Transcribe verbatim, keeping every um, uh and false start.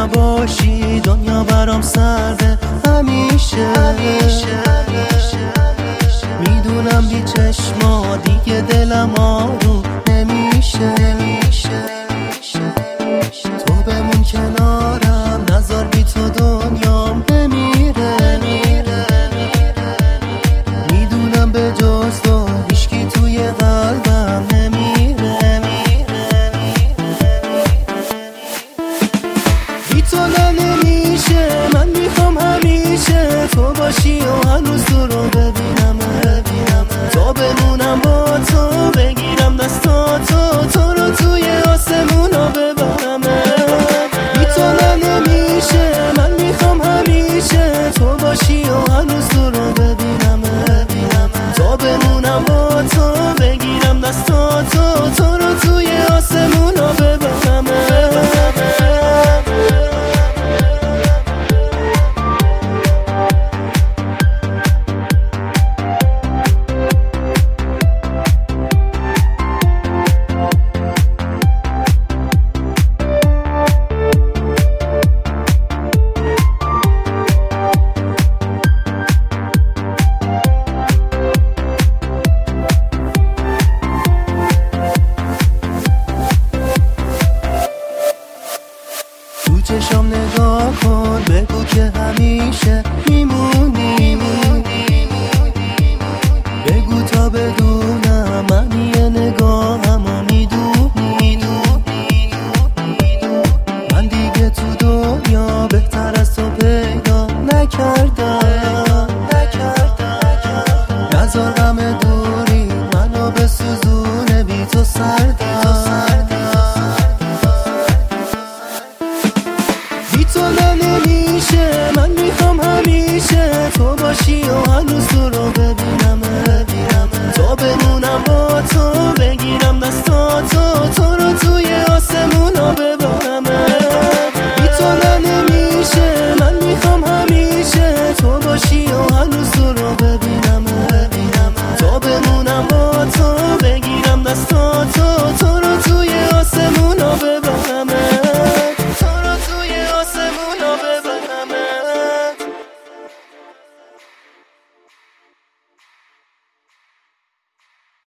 نباشی دنیا برام سرده همیشه میدونم بی چشما دیگه دلم آروم نمیشه تو بمون کنارم نذار بی تو دنیام بمیره میدونم به جز تو هیچکی توی قلبم نمیره بی تو نمیشه من میخوام همیشه تو باشی و هنوز تو رو ببینم تا بمونم با تو بگیرم دستاتو تو رو توی آسمونا ببرم بی تو نمیشه من میخوام همیشه تو باشی و هنوز تو رو ببینم تا بمونم با تو بگیرم دستاتو تو رو توی آسمونا ببرم چشم نگاه کن بگو که همیشه